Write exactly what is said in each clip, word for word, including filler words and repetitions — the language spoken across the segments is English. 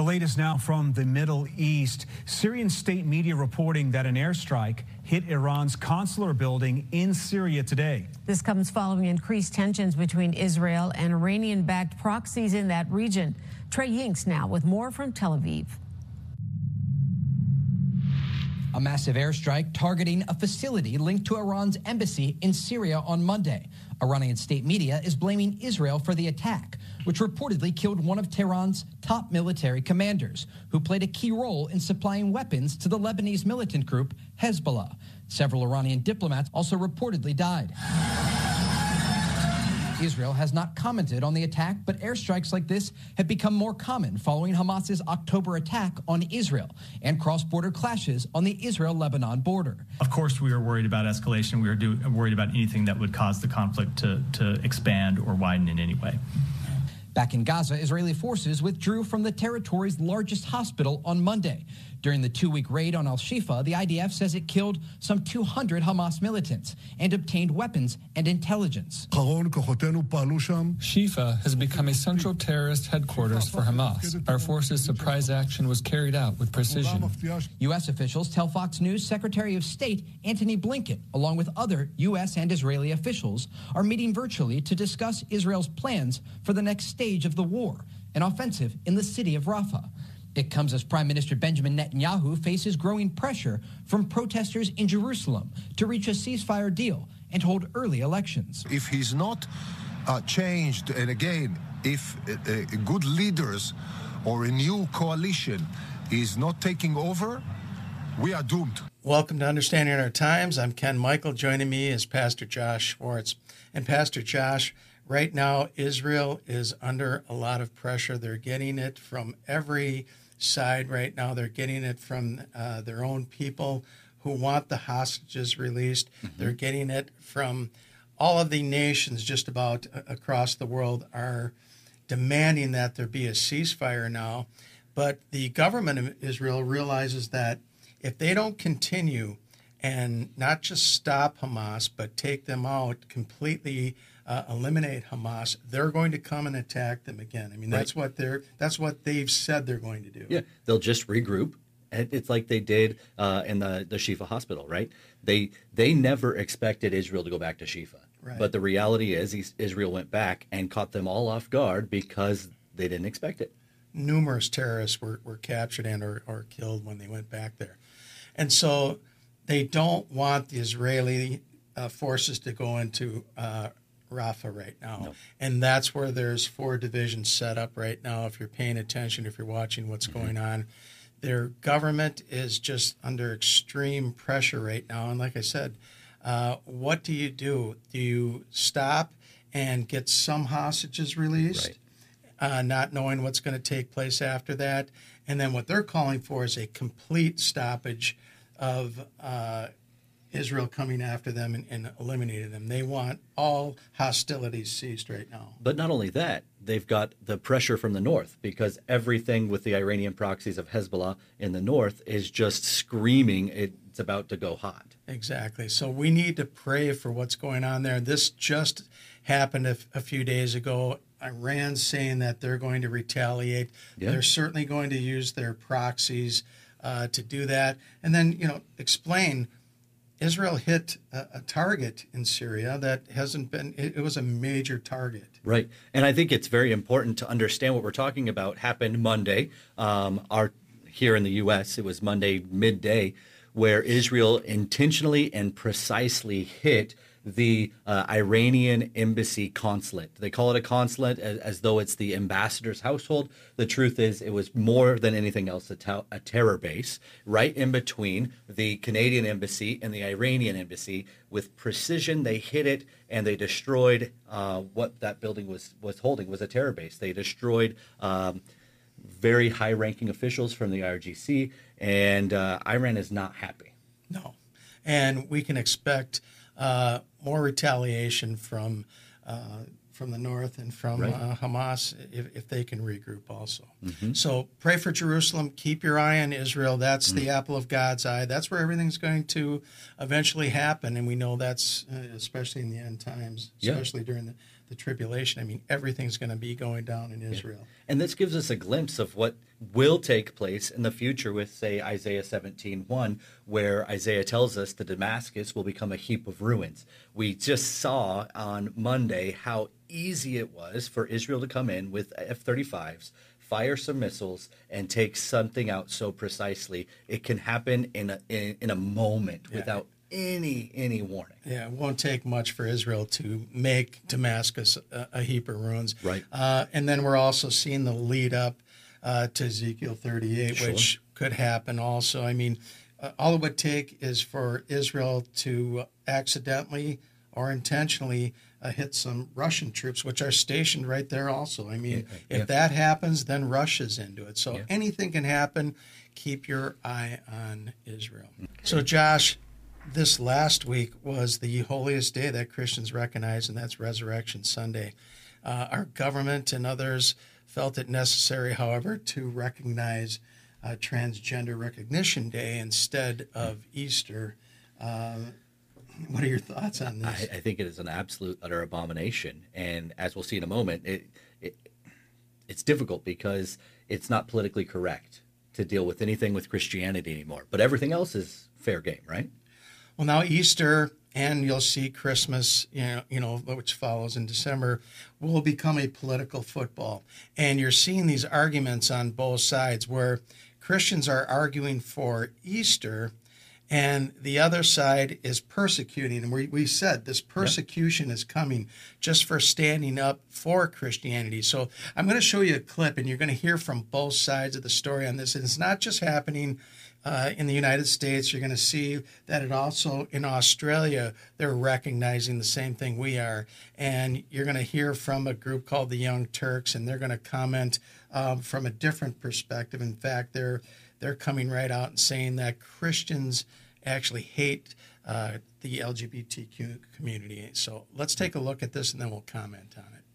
latest now from the Middle East. Syrian state media reporting that an airstrike hit Iran's consular building in Syria today. This comes following increased tensions between Israel and Iranian-backed proxies in that region. Trey Yinks now with more from Tel Aviv. A massive airstrike targeting a facility linked to Iran's embassy in Syria on Monday. Iranian state media is blaming Israel for the attack, which reportedly killed one of Tehran's top military commanders, who played a key role in supplying weapons to the Lebanese militant group Hezbollah. Several Iranian diplomats also reportedly died. Israel has not commented on the attack, but airstrikes like this have become more common following Hamas's October attack on Israel and cross-border clashes on the Israel-Lebanon border. Of course, we are worried about escalation. We are do, worried about anything that would cause the conflict to, to expand or widen in any way. Back in Gaza, Israeli forces withdrew from the territory's largest hospital on Monday. During the two-week raid on Al-Shifa, the I D F says it killed some two hundred Hamas militants and obtained weapons and intelligence. Shifa has become a central terrorist headquarters for Hamas. Our forces' surprise action was carried out with precision. U S officials tell Fox News Secretary of State Antony Blinken, along with other U S and Israeli officials, are meeting virtually to discuss Israel's plans for the next stage of the war, an offensive in the city of Rafah. It comes as Prime Minister Benjamin Netanyahu faces growing pressure from protesters in Jerusalem to reach a ceasefire deal and hold early elections. If he's not uh, changed, and again, if uh, uh, good leaders or a new coalition is not taking over, we are doomed. Welcome to Understanding Our Times. I'm Ken Michael. Joining me is Pastor Josh Schwartz. And Pastor Josh, right now, Israel is under a lot of pressure. They're getting it from every side right now. They're getting it from uh, their own people who want the hostages released. Mm-hmm. They're getting it from all of the nations just about uh, across the world are demanding that there be a ceasefire now. But the government of Israel realizes that if they don't continue and not just stop Hamas, but take them out completely, Uh, eliminate Hamas, they're going to come and attack them again. I mean, that's right. what they're that's what they've said they're going to do. Yeah, they'll just regroup. It's like they did uh, in the the Shifa hospital, right? They they never expected Israel to go back to Shifa, right. But the reality is Israel went back and caught them all off guard because they didn't expect it. Numerous terrorists were, were captured and or, or killed when they went back there, and so they don't want the Israeli uh, forces to go into Uh, Rafah right now. No. And that's where there's four divisions set up right now. If you're paying attention, if you're watching what's mm-hmm. going on, their government is just under extreme pressure right now. And like I said, uh, what do you do? Do you stop and get some hostages released, right. uh, not knowing what's going to take place after that? And then what they're calling for is a complete stoppage of uh Israel coming after them and, and eliminating them. They want all hostilities ceased right now. But not only that, they've got the pressure from the north because everything with the Iranian proxies of Hezbollah in the north is just screaming it's about to go hot. Exactly. So we need to pray for what's going on there. This just happened a, a few days ago. Iran's saying that they're going to retaliate. Yeah. They're certainly going to use their proxies uh, to do that. And then, you know, explain Israel hit a, a target in Syria that hasn't been, it, it was a major target. Right. And I think it's very important to understand what we're talking about happened Monday. Um, our here in the U S, it was Monday midday, where Israel intentionally and precisely hit the uh, Iranian embassy consulate. They call it a consulate as, as though it's the ambassador's household. The truth is it was more than anything else a, ta- a terror base right in between the Canadian embassy and the Iranian embassy. With precision, they hit it and they destroyed uh, what that building was, was holding, was a terror base. They destroyed um, very high-ranking officials from the I R G C, and uh, Iran is not happy. No. And we can expect Uh, more retaliation from uh, from the north and from right. uh, Hamas if, if they can regroup also. Mm-hmm. So pray for Jerusalem. Keep your eye on Israel. That's mm-hmm. the apple of God's eye. That's where everything's going to eventually happen. And we know that's uh, especially in the end times, especially yeah. during the, the tribulation, I mean, everything's going to be going down in Israel. Yeah. And this gives us a glimpse of what will take place in the future with, say, Isaiah seventeen one, where Isaiah tells us that Damascus will become a heap of ruins. We just saw on Monday how easy it was for Israel to come in with F thirty-fives, fire some missiles, and take something out so precisely. It can happen in a, in, in a moment yeah. without any any warning. Yeah, it won't take much for Israel to make Damascus a, a heap of ruins. Right. Uh, and then we're also seeing the lead up uh, to Ezekiel thirty-eight, sure. which could happen also. I mean, uh, all it would take is for Israel to accidentally or intentionally uh, hit some Russian troops, which are stationed right there also. I mean, yeah, yeah. if that happens, then Russia's into it. So yeah. anything can happen. Keep your eye on Israel. So, Josh, this last week was the holiest day that Christians recognize, and that's Resurrection Sunday. Uh, our government and others felt it necessary, however, to recognize uh, Transgender Recognition Day instead of Easter. Uh, what are your thoughts on this? I, I think it is an absolute utter abomination, and as we'll see in a moment, it, it it's difficult because it's not politically correct to deal with anything with Christianity anymore. But everything else is fair game, right? Well, now Easter, and you'll see Christmas, you know, you know, which follows in December, will become a political football. And you're seeing these arguments on both sides where Christians are arguing for Easter and the other side is persecuting. And we, we said this persecution yeah. is coming just for standing up for Christianity. So I'm going to show you a clip, and you're going to hear from both sides of the story on this. And it's not just happening Uh, in the United States. You're going to see that it also in Australia, they're recognizing the same thing we are. And you're going to hear from a group called the Young Turks, and they're going to comment um, from a different perspective. In fact, they're they're coming right out and saying that Christians actually hate uh, the L G B T Q community. So let's take a look at this, and then we'll comment on it.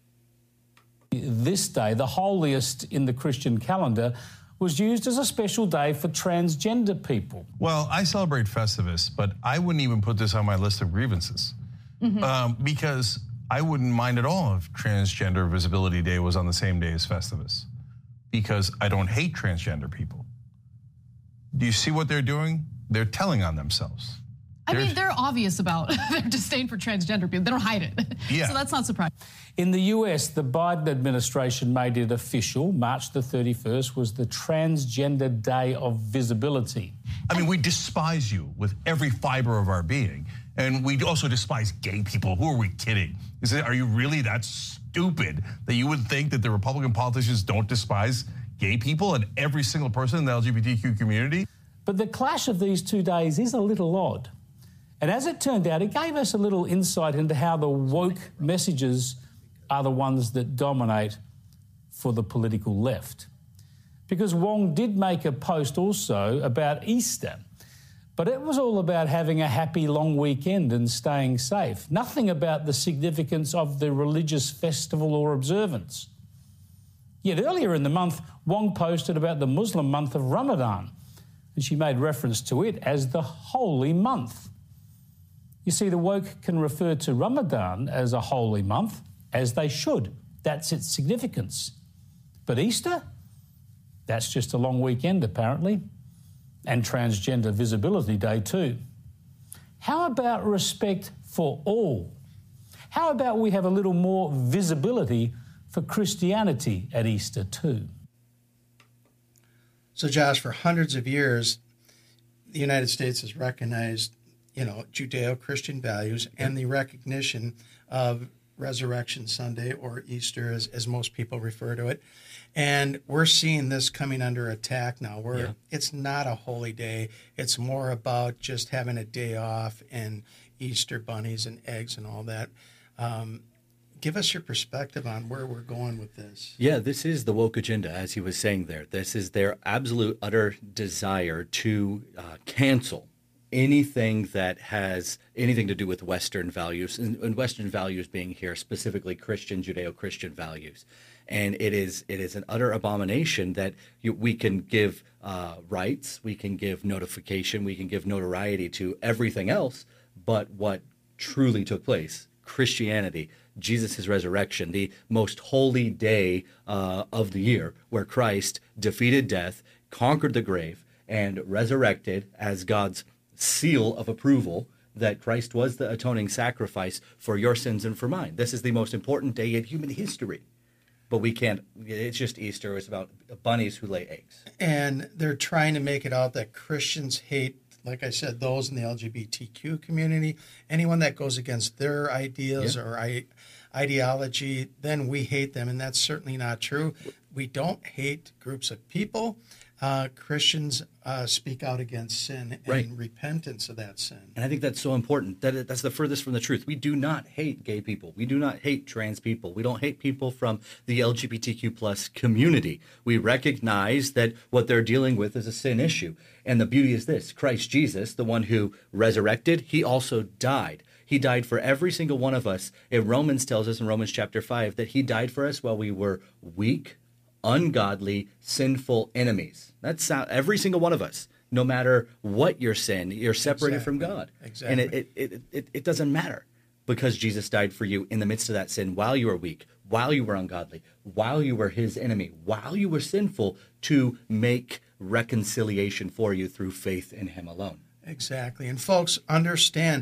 This day, the holiest in the Christian calendar, was used as a special day for transgender people. Well, I celebrate Festivus, but I wouldn't even put this on my list of grievances mm-hmm. um, because I wouldn't mind at all if Transgender Visibility Day was on the same day as Festivus, because I don't hate transgender people. Do you see what they're doing? They're telling on themselves. I mean, they're obvious about their disdain for transgender people. They don't hide it. Yeah. So that's not surprising. In the U S, the Biden administration made it official. March the thirty-first was the Transgender Day of Visibility. I mean, we despise you with every fiber of our being. And we also despise gay people. Who are we kidding? Is it, are you really that stupid that you would think that the Republican politicians don't despise gay people and every single person in the L G B T Q community? But the clash of these two days is a little odd. And as it turned out, it gave us a little insight into how the woke messages are the ones that dominate for the political left. Because Wong did make a post also about Easter, but it was all about having a happy long weekend and staying safe. Nothing about the significance of the religious festival or observance. Yet earlier in the month, Wong posted about the Muslim month of Ramadan, and she made reference to it as the holy month. You see, the woke can refer to Ramadan as a holy month, as they should. That's its significance. But Easter? That's just a long weekend, apparently. And Transgender Visibility Day, too. How about respect for all? How about we have a little more visibility for Christianity at Easter, too? So, Josh, for hundreds of years, the United States has recognized you know, Judeo-Christian values and the recognition of Resurrection Sunday, or Easter, as, as most people refer to it. And we're seeing this coming under attack now, where yeah. it's not a holy day. It's more about just having a day off and Easter bunnies and eggs and all that. Um, give us your perspective on where we're going with this. Yeah, this is the woke agenda, as he was saying there. This is their absolute, utter desire to uh, cancel anything that has anything to do with Western values, and, and Western values being here specifically Christian, Judeo-Christian values. And it is it is an utter abomination that you, we can give uh, rights, we can give notification, we can give notoriety to everything else, but what truly took place, Christianity, Jesus' resurrection, the most holy day uh, of the year, where Christ defeated death, conquered the grave, and resurrected as God's seal of approval that Christ was the atoning sacrifice for your sins and for mine. This is the most important day in human history. But we can't, it's just Easter. It's about bunnies who lay eggs. And they're trying to make it out that Christians hate, like I said, those in the L G B T Q community. Anyone that goes against their ideas yeah. or I, ideology, then we hate them. And that's certainly not true. We don't hate groups of people. Uh, Christians uh, speak out against sin and right. repentance of that sin. And I think that's so important. That that's the furthest from the truth. We do not hate gay people. We do not hate trans people. We don't hate people from the L G B T Q plus community. We recognize that what they're dealing with is a sin issue. And the beauty is this: Christ Jesus, the one who resurrected, he also died. He died for every single one of us. And Romans tells us in Romans chapter five that he died for us while we were weak, ungodly, sinful enemies. That's every single one of us. No matter what your sin, you're separated exactly. from God. Exactly. And it, it, it, it doesn't matter, because Jesus died for you in the midst of that sin while you were weak, while you were ungodly, while you were his enemy, while you were sinful, to make reconciliation for you through faith in him alone. Exactly. And folks, understand,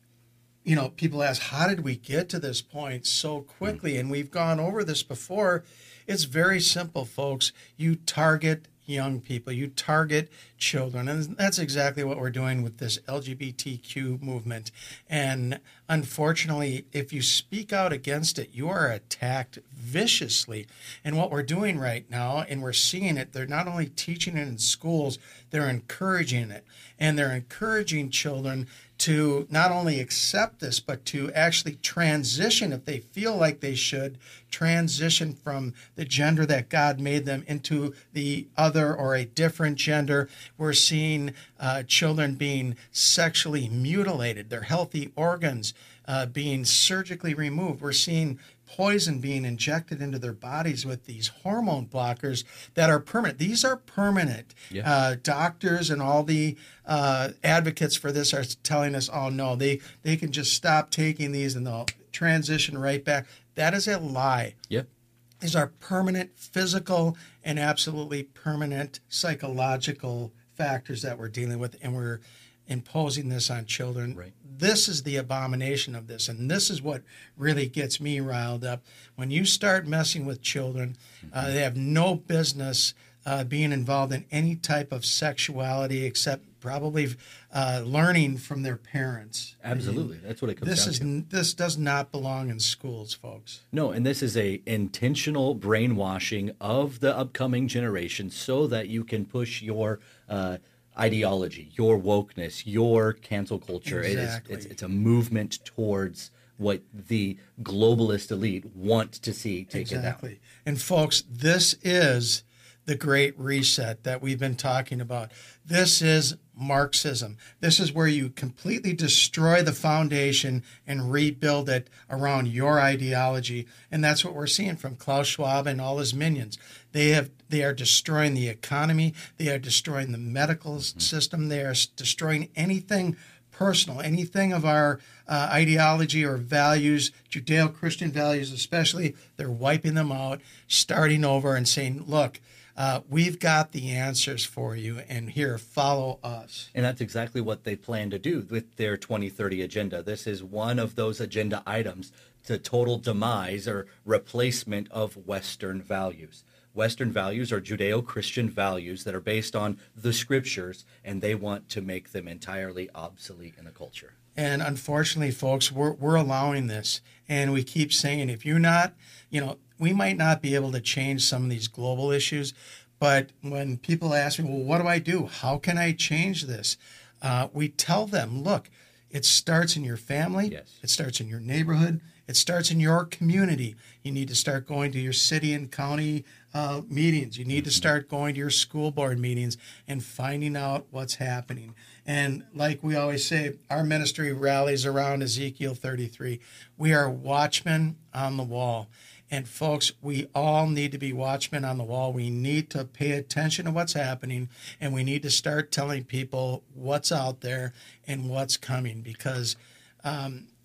you know, people ask, how did we get to this point so quickly? Mm. And we've gone over this before. It's very simple, folks. You target young people. You target children. And that's exactly what we're doing with this L G B T Q movement. And unfortunately, if you speak out against it, you are attacked viciously. And what we're doing right now, and we're seeing it, they're not only teaching it in schools, they're encouraging it. And they're encouraging children to not only accept this, but to actually transition, if they feel like they should, transition from the gender that God made them into the other or a different gender. We're seeing uh, children being sexually mutilated, their healthy organs uh, being surgically removed. We're seeing poison being injected into their bodies with these hormone blockers that are permanent. These are permanent. Yeah. Uh, doctors and all the uh, advocates for this are telling us, oh, no, they, they can just stop taking these and they'll transition right back. That is a lie. Yep. These are permanent physical and absolutely permanent psychological factors that we're dealing with, and we're imposing this on children. Right. This is the abomination of this, and this is what really gets me riled up. When you start messing with children, mm-hmm. uh, they have no business uh, being involved in any type of sexuality except probably uh, learning from their parents. Absolutely. That's what it comes this down is, to. This does not belong in schools, folks. No, and this is a intentional brainwashing of the upcoming generation so that you can push your uh, ideology, your wokeness, your cancel culture. Exactly. It is, it's, it's a movement towards what the globalist elite want to see taken exactly. down. And folks, this is the Great Reset that we've been talking about. This is Marxism. This is where you completely destroy the foundation and rebuild it around your ideology. And that's what we're seeing from Klaus Schwab and all his minions. They have they are destroying the economy. They are destroying the medical mm-hmm. system. They are destroying anything personal, anything of our uh, ideology or values, Judeo-Christian values especially. They're wiping them out, starting over and saying, look, Uh, we've got the answers for you, and here, follow us. And that's exactly what they plan to do with their twenty thirty agenda. This is one of those agenda items, the total demise or replacement of Western values. Western values are Judeo-Christian values that are based on the scriptures, and they want to make them entirely obsolete in the culture. And unfortunately, folks, we're, we're allowing this. And we keep saying, if you're not, you know, we might not be able to change some of these global issues. But when people ask me, well, what do I do? How can I change this? Uh, we tell them, look, it starts in your family. Yes. It starts in your neighborhood. It starts in your community. You need to start going to your city and county uh, meetings. You need to start going to your school board meetings and finding out what's happening. And like we always say, our ministry rallies around Ezekiel thirty-three. We are watchmen on the wall. And folks, we all need to be watchmen on the wall. We need to pay attention to what's happening, and we need to start telling people what's out there and what's coming, because um,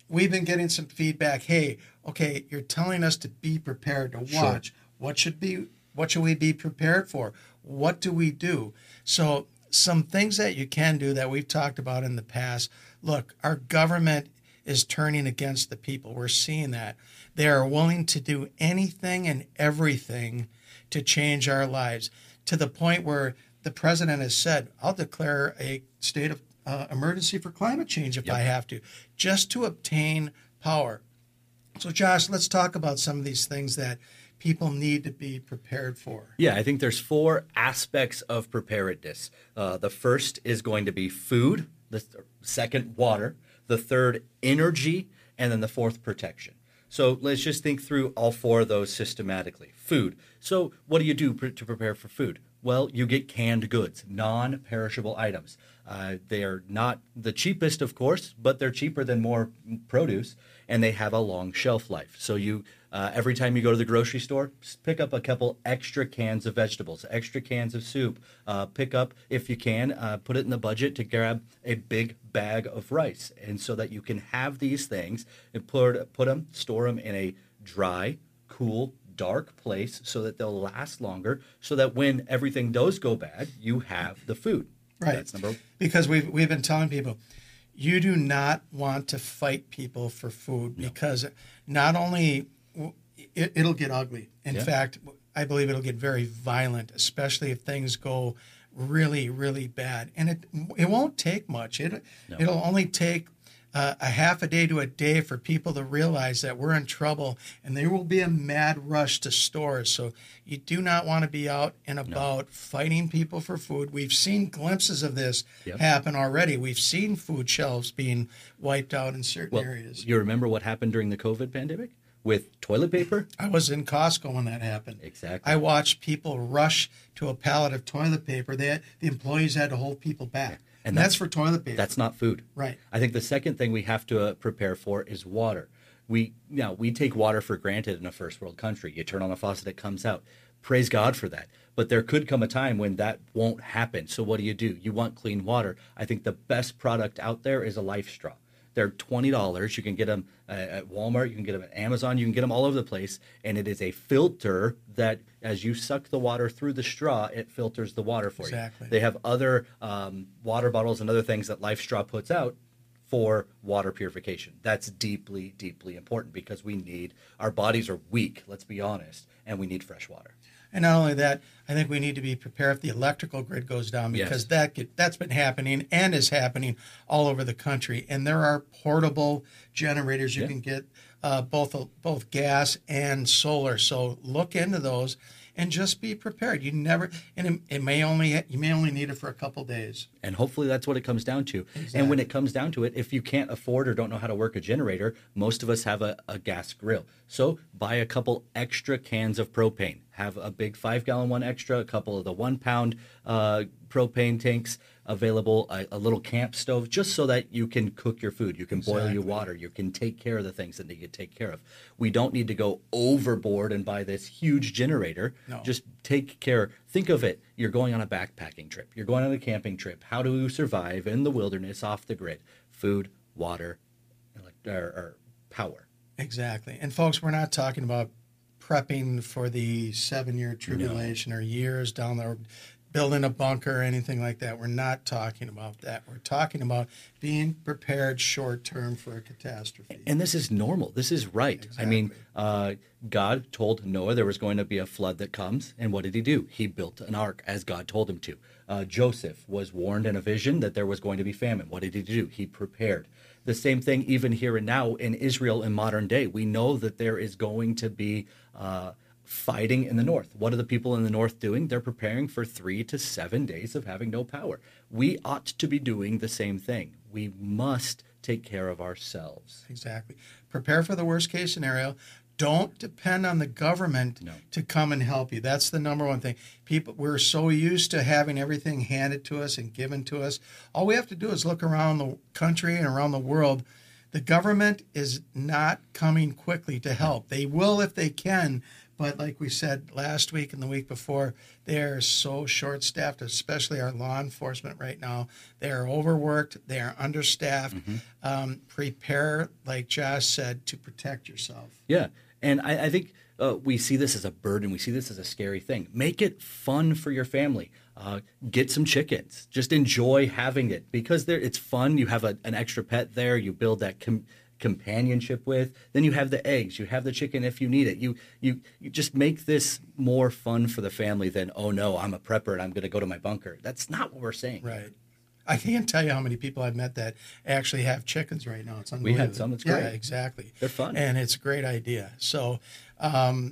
we've been getting some feedback. Hey, okay, you're telling us to be prepared to watch. Sure. What should be what should we be prepared for? What do we do? So some things that you can do that we've talked about in the past. Look, our government is turning against the people. We're seeing that. They are willing to do anything and everything to change our lives, to the point where the president has said, I'll declare a state of uh, emergency for climate change if yep. I have to, just to obtain power. So, Josh, let's talk about some of these things that people need to be prepared for. Yeah, I think there's four aspects of preparedness. Uh, the first is going to be food, the th- second, water, the third, energy, and then the fourth, protection. So let's just think through all four of those systematically. Food. So what do you do pr- to prepare for food? Well, you get canned goods, non-perishable items. Uh, they are not the cheapest, of course, but they're cheaper than more produce, and they have a long shelf life. So you, uh, every time you go to the grocery store, pick up a couple extra cans of vegetables, extra cans of soup. Uh, pick up, if you can, uh, put it in the budget to grab a big bag of rice, and so that you can have these things and put put them, store them in a dry, cool, dark place so that they'll last longer, so that when everything does go bad, you have the food. Right. That's number one. Because we've, we've been telling people, you do not want to fight people for food, no. because not only it, it'll get ugly. In yeah. fact, I believe it'll get very violent, especially if things go really, really bad. And it it won't take much. It, no. It'll only take Uh, a half a day to a day for people to realize that we're in trouble, and there will be a mad rush to stores. So you do not want to be out and about no. fighting people for food. We've seen glimpses of this yep. happen already. We've seen food shelves being wiped out in certain well, areas. You remember what happened during the COVID pandemic with toilet paper? I was in Costco when that happened. Exactly. I watched people rush to a pallet of toilet paper. They had, the employees had to hold people back. And that's, that's for toilet paper. That's not food. Right. I think the second thing we have to uh, prepare for is water. We now we take water for granted in a first world country. You turn on a faucet, it comes out. Praise God for that. But there could come a time when that won't happen. So what do you do? You want clean water. I think the best product out there is a Life Straw. They're twenty dollars. You can get them uh, at Walmart. You can get them at Amazon. You can get them all over the place. And it is a filter that, as you suck the water through the straw, it filters the water for exactly. you. They have other um, water bottles and other things that Life Straw puts out for water purification. That's deeply, deeply important, because we need, our bodies are weak, let's be honest, and we need fresh water. And not only that, I think we need to be prepared if the electrical grid goes down, because yes. that get, that's been happening and is happening all over the country. And there are portable generators you yeah. can get, uh, both both gas and solar. So look into those and just be prepared. You never, and it, it may only you may only need it for a couple days. And hopefully that's what it comes down to. Exactly. And when it comes down to it, if you can't afford or don't know how to work a generator, most of us have a, a gas grill. So buy a couple extra cans of propane. Have a big five-gallon one extra, a couple of the one-pound uh, propane tanks available, a, a little camp stove, just so that you can cook your food. You can boil exactly. your water. You can take care of the things that need to take care of. We don't need to go overboard and buy this huge generator. No. Just take care. Think of it. You're going on a backpacking trip. You're going on a camping trip. How do you survive in the wilderness off the grid? Food, water, or, or power. Exactly. And folks, we're not talking about prepping for the seven-year tribulation no. or years down there, building a bunker or anything like that. We're not talking about that. We're talking about being prepared short-term for a catastrophe. And this is normal. This is right. Exactly. I mean, uh, God told Noah there was going to be a flood that comes, and what did he do? He built an ark as God told him to. Uh, Joseph was warned in a vision that there was going to be famine. What did he do? He prepared. The same thing even here and now in Israel in modern day. We know that there is going to be uh, fighting in the north. What are the people in the north doing? They're preparing for three to seven days of having no power. We ought to be doing the same thing. We must take care of ourselves. Exactly. Prepare for the worst case scenario. Don't depend on the government no. to come and help you. That's the number one thing. People, we're so used to having everything handed to us and given to us. All we have to do is look around the country and around the world. The government is not coming quickly to help. They will if they can, but like we said last week and the week before, they are so short-staffed, especially our law enforcement right now. They are overworked. They are understaffed. Mm-hmm. Um, prepare, like Josh said, to protect yourself. Yeah, and I, I think uh, we see this as a burden. We see this as a scary thing. Make it fun for your family. Uh, get some chickens. Just enjoy having it because it's fun. You have a, an extra pet there. You build that com- companionship with. Then you have the eggs. You have the chicken if you need it. You you you just make this more fun for the family than, oh no, I'm a prepper and I'm going to go to my bunker. That's not what we're saying. Right. I can't tell you how many people I've met that actually have chickens right now. It's unbelievable. We had some. It's great. Yeah, exactly. They're fun. And it's a great idea. So um,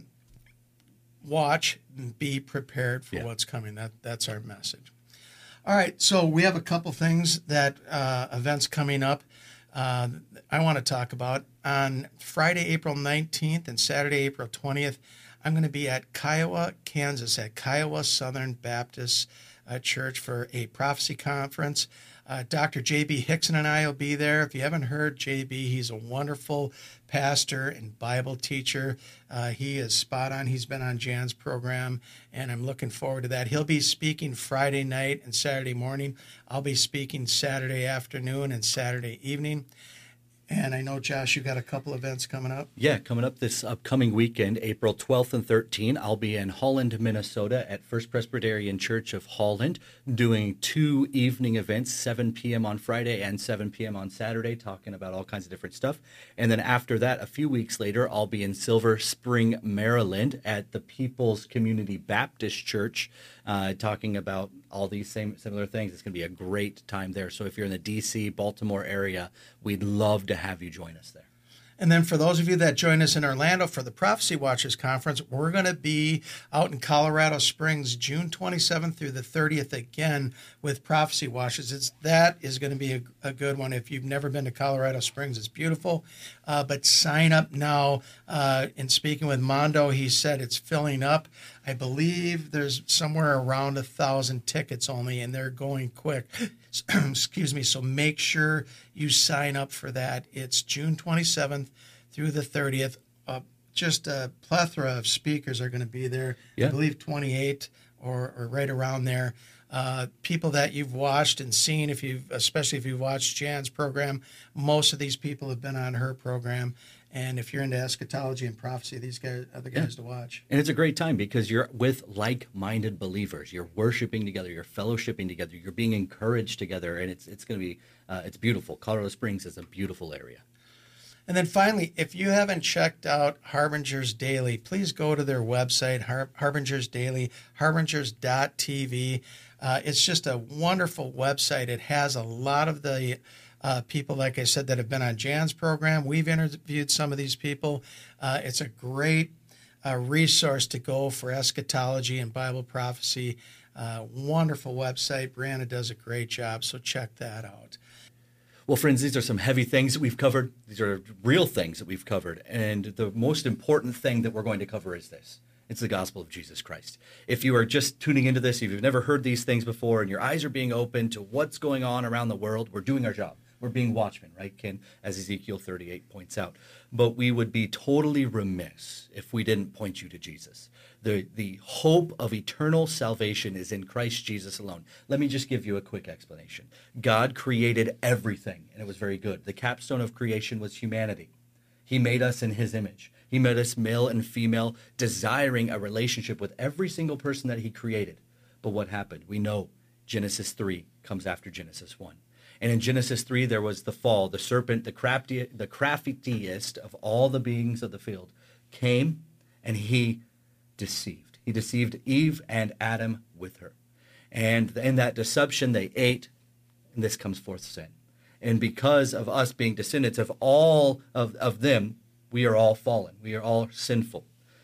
watch and be prepared for yeah. what's coming. That That's our message. All right. So we have a couple things that uh, events coming up uh, I want to talk about. On Friday, April nineteenth and Saturday, April twentieth, I'm going to be at Kiowa, Kansas, at Kiowa Southern Baptist uh, Church for a prophecy conference. Uh, Doctor J B Hickson and I will be there. If you haven't heard J B, he's a wonderful pastor and Bible teacher. Uh, he is spot on. He's been on Jan's program, and I'm looking forward to that. He'll be speaking Friday night and Saturday morning. I'll be speaking Saturday afternoon and Saturday evening. And I know, Josh, you got a couple events coming up. Yeah, coming up this upcoming weekend, April twelfth and thirteenth, I'll be in Holland, Minnesota at First Presbyterian Church of Holland doing two evening events, seven p.m. on Friday and seven p.m. on Saturday, talking about all kinds of different stuff. And then after that, a few weeks later, I'll be in Silver Spring, Maryland at the People's Community Baptist Church, uh, talking about all these same similar things. It's going to be a great time there. So if you're in the D C, Baltimore area, we'd love to have you join us there. And then for those of you that join us in Orlando for the Prophecy Watchers Conference, we're going to be out in Colorado Springs June twenty-seventh through the thirtieth again with Prophecy Watchers. It's, that is going to be a, a good one. If you've never been to Colorado Springs, it's beautiful. Uh, but sign up now. Uh, in speaking with Mondo, he said it's filling up. I believe there's somewhere around a thousand tickets only, and they're going quick. Excuse me. So make sure you sign up for that. It's June twenty-seventh through the thirtieth. Uh, just a plethora of speakers are going to be there. Yeah. I believe twenty-eight or, or right around there. Uh, people that you've watched and seen, if you've, especially if you've watched Jan's program, most of these people have been on her program. And if you're into eschatology and prophecy, these guys are the guys yeah. to watch. And it's a great time because you're with like-minded believers. You're worshiping together. You're fellowshipping together. You're being encouraged together. And it's it's going to be, uh, it's beautiful. Colorado Springs is a beautiful area. And then finally, if you haven't checked out Harbingers Daily, please go to their website, Har- Harbingers Daily, harbingers dot t v. Uh, it's just a wonderful website. It has a lot of the uh, people, like I said, that have been on Jan's program. We've interviewed some of these people. Uh, it's a great uh, resource to go for eschatology and Bible prophecy. Uh, wonderful website. Brianna does a great job, so check that out. Well, friends, these are some heavy things that we've covered. These are real things that we've covered. And the most important thing that we're going to cover is this. It's the gospel of Jesus Christ. If you are just tuning into this, if you've never heard these things before and your eyes are being opened to what's going on around the world, we're doing our job. We're being watchmen, right, Ken, as Ezekiel thirty-eight points out. But we would be totally remiss if we didn't point you to Jesus. The, the hope of eternal salvation is in Christ Jesus alone. Let me just give you a quick explanation. God created everything, and it was very good. The capstone of creation was humanity. He made us in his image. He made us male and female, desiring a relationship with every single person that he created. But what happened? We know Genesis three comes after Genesis one. And in Genesis three, there was the fall. The serpent, the crafty, the craftiest of all the beings of the field, came and he deceived. He deceived Eve and Adam with her. And in that deception, they ate, and this comes forth sin. And because of us being descendants of all of, of them, we are all fallen. We are all sinful.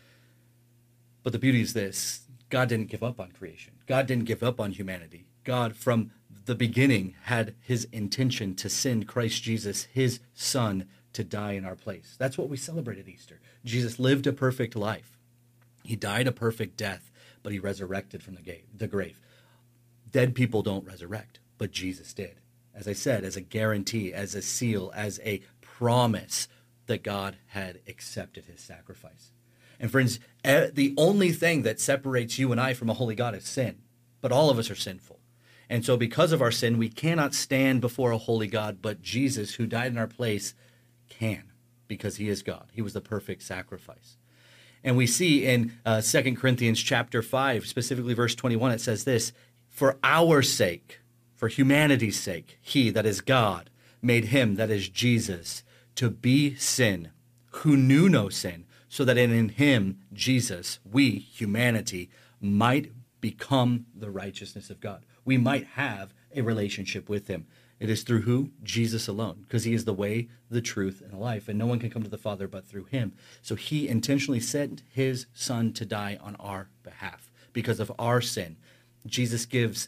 But the beauty is this. God didn't give up on creation. God didn't give up on humanity. God, from the beginning, had his intention to send Christ Jesus, his son, to die in our place. That's what we celebrate at Easter. Jesus lived a perfect life. He died a perfect death, but he resurrected from the grave. Dead people don't resurrect, but Jesus did. As I said, as a guarantee, as a seal, as a promise that God had accepted his sacrifice. And friends, the only thing that separates you and I from a holy God is sin. But all of us are sinful. And so because of our sin, we cannot stand before a holy God, but Jesus, who died in our place, can, because he is God. He was the perfect sacrifice. And we see in uh, Second Corinthians chapter five, specifically verse twenty-one, it says this, for our sake, for humanity's sake, he, that is God, made him, that is Jesus, to be sin, who knew no sin, so that in him, Jesus, we, humanity, might become the righteousness of God. We might have a relationship with him. It is through who? Jesus alone, because he is the way, the truth, and the life, and no one can come to the Father but through him. So he intentionally sent his son to die on our behalf because of our sin. Jesus gives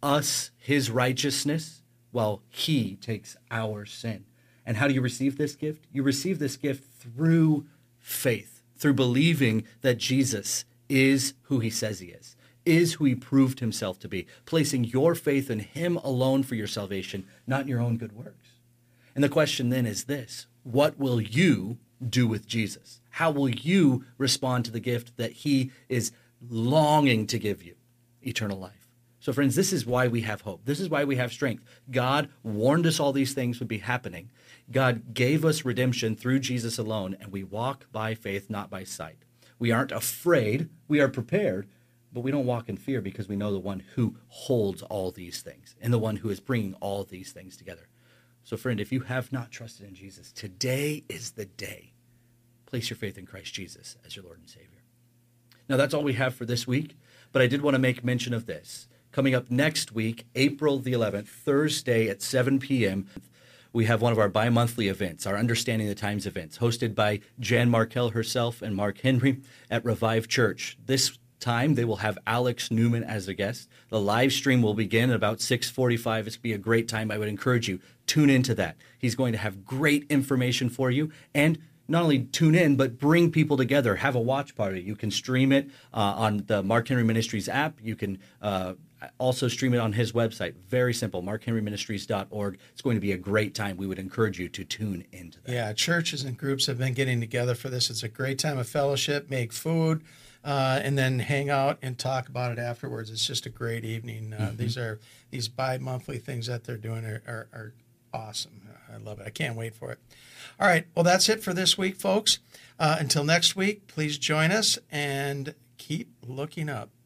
us his righteousness while he takes our sin. And how do you receive this gift? You receive this gift through faith, through believing that Jesus is who he says he is, is who he proved himself to be, placing your faith in him alone for your salvation, not in your own good works. And the question then is this: what will you do with Jesus? How will you respond to the gift that he is longing to give you? Eternal life. So friends, this is why we have hope. This is why we have strength. God warned us all these things would be happening. God gave us redemption through Jesus alone, and we walk by faith, not by sight. We aren't afraid. We are prepared, but we don't walk in fear because we know the one who holds all these things and the one who is bringing all these things together. So friend, if you have not trusted in Jesus, today is the day. Place your faith in Christ Jesus as your Lord and Savior. Now, that's all we have for this week, but I did want to make mention of this. Coming up next week, April the eleventh, Thursday at seven p.m., we have one of our bi-monthly events, our Understanding the Times events, hosted by Jan Markell herself and Mark Henry at Revive Church. This time, they will have Alex Newman as a guest. The live stream will begin at about six forty-five. It's going to be a great time. I would encourage you, tune into that. He's going to have great information for you, and not only tune in, but bring people together. Have a watch party. You can stream it uh, on the Mark Henry Ministries app. You can uh, also stream it on his website. Very simple, mark henry ministries dot org. It's going to be a great time. We would encourage you to tune into that. Yeah, churches and groups have been getting together for this. It's a great time of fellowship, make food, uh, and then hang out and talk about it afterwards. It's just a great evening. Uh, mm-hmm. These are these bi-monthly things that they're doing are, are, are awesome. I love it. I can't wait for it. All right. Well, that's it for this week, folks. Uh, until next week, please join us and keep looking up.